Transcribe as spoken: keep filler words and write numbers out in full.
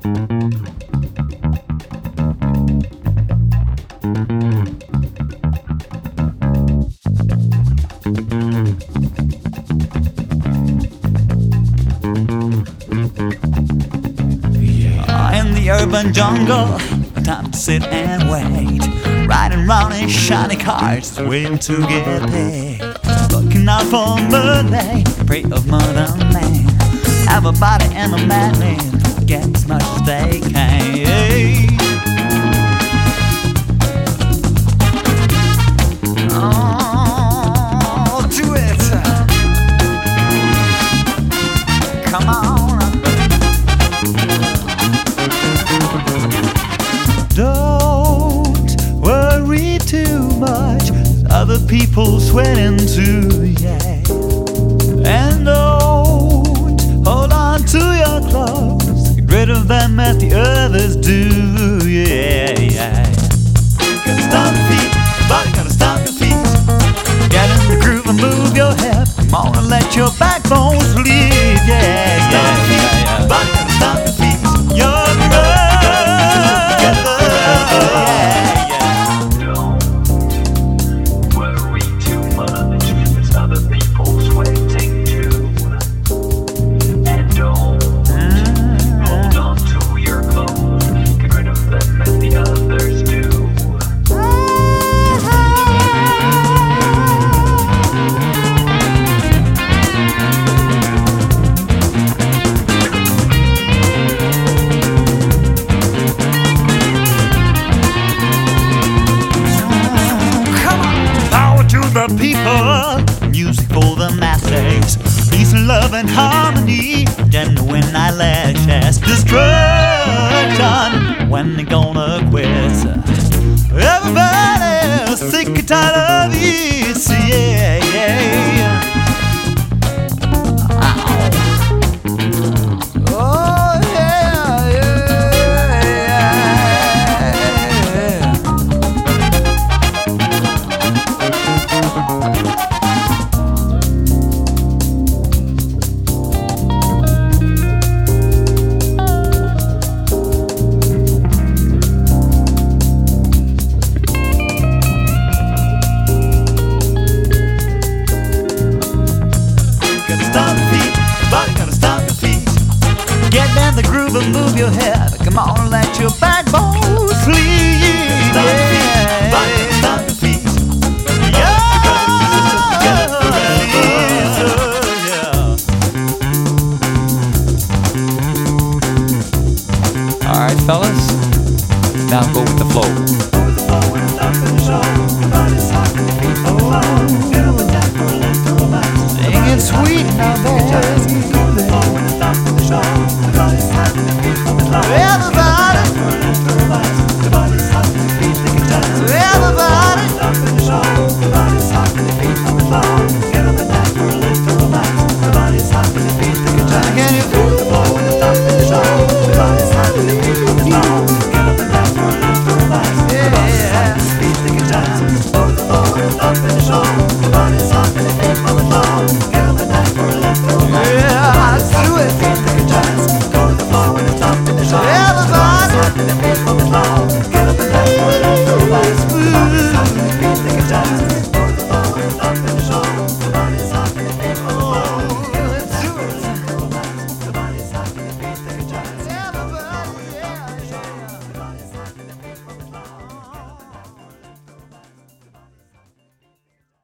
In the urban jungle, time to sit and wait, riding round in shiny cars, waiting to get paid. Looking out for Monday, prey of Mother Man. Everybody in the madman get as much as they can. Oh, do it! Come on! Don't worry too much, other people sweating too, yeah. And don't hold on to your clothes, get rid of them as the others do, yeah, yeah. Gotta stomp your feet, body gotta stomp your feet. Get in the groove and move your hip. Come on and let your backbone sleep, yeah, yeah, yeah, yeah. Body gotta stomp your feet, your groove. People, music for the masses, peace and love and harmony, genuine eyelashes, destruction, when they gonna quit? Everybody's sick and tired of this, yeah, yeah. Oh, yeah, yeah, yeah. The groove and move your head. Come on and let your backbone sleep. Stomp your feet, body, stomp your feet. Yeah. All right, fellas. Now go with the flow. Go with the flow and stop in the show. Your body's hot and your feet are low. Get up and down for a little romance. Sing it sweet now, baby. Go with the flow and stop in the show. Everybody